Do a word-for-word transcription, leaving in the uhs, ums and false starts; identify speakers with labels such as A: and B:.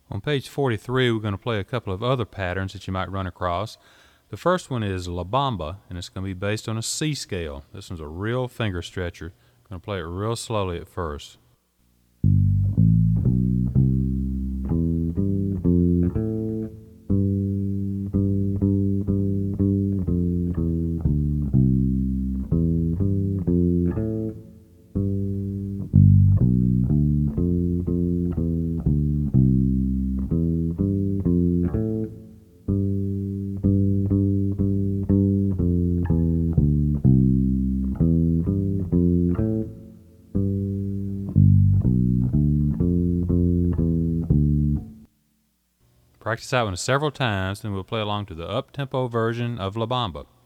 A: On page forty-three, we're going to play a couple of other patterns that you might run across. The first one is La Bamba, and it's going to be based on a C scale. This one's a real finger stretcher. I'm going to play it real slowly at first. Practice that one several times, then we'll play along to the up-tempo version of La Bamba.